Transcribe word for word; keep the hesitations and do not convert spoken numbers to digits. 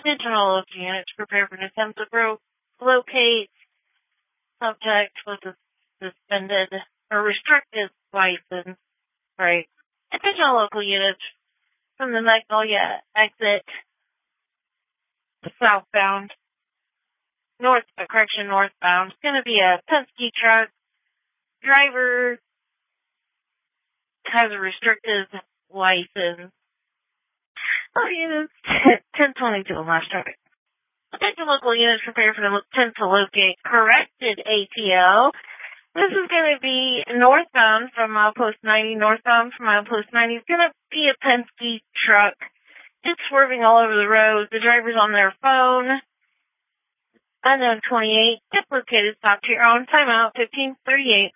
Attention all local units, prepare for an attempt to bro- locate subject with a suspended or restricted license. Right. Attention all local units from the Magnolia exit southbound, north, uh, correction, northbound. It's going to be a Penske truck. Driver has a restricted license. Oh, units ten twenty-two last traffic. Attention local units, prepare for the attempt to locate corrected A T L. This is going to be northbound from milepost ninety, northbound from milepost ninety. It's going to be a Penske truck. It's swerving all over the road. The driver's on their phone. Unknown twenty-eight. It's located. Stop here on timeout fifteen thirty-eight.